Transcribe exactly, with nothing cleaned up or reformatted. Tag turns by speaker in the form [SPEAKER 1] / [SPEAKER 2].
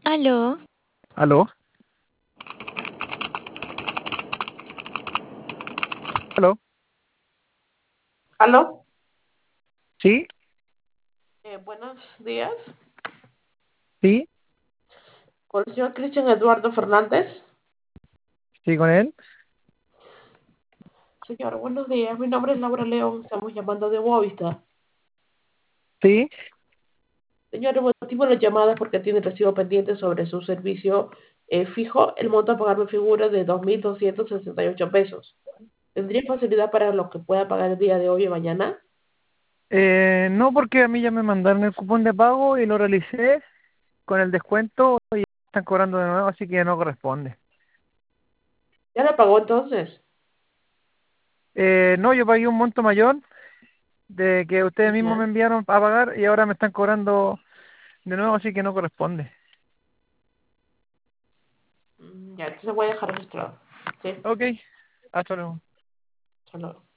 [SPEAKER 1] Aló,
[SPEAKER 2] ¿Aló? ¿Aló?
[SPEAKER 3] ¿Aló?
[SPEAKER 2] ¿Sí?
[SPEAKER 3] Eh, buenos días.
[SPEAKER 2] ¿Sí?
[SPEAKER 3] Con el señor Cristian Eduardo Fernández.
[SPEAKER 2] ¿Sí con él?
[SPEAKER 3] Señor, buenos días. Mi nombre es Laura León. Estamos llamando de Movistar.
[SPEAKER 2] ¿Sí?
[SPEAKER 3] Señor, el motivo de la llamada es porque tiene recibo pendiente sobre su servicio eh, fijo. El monto a pagar me figura de dos mil doscientos sesenta y ocho pesos. ¿Tendría facilidad para lo que pueda pagar el día de hoy y mañana?
[SPEAKER 2] Eh, no, porque a mí ya me mandaron el cupón de pago y lo realicé con el descuento y están cobrando de nuevo, así que no corresponde.
[SPEAKER 3] ¿Ya la pagó entonces?
[SPEAKER 2] Eh, no, yo pagué un monto mayor de que ustedes mismos me
[SPEAKER 3] Ya.
[SPEAKER 2] enviaron a pagar y ahora me están cobrando de nuevo, así que no corresponde.
[SPEAKER 3] Mm, Ya, entonces voy a dejar registrado. Sí,
[SPEAKER 2] Ok, hasta luego.
[SPEAKER 3] hasta luego.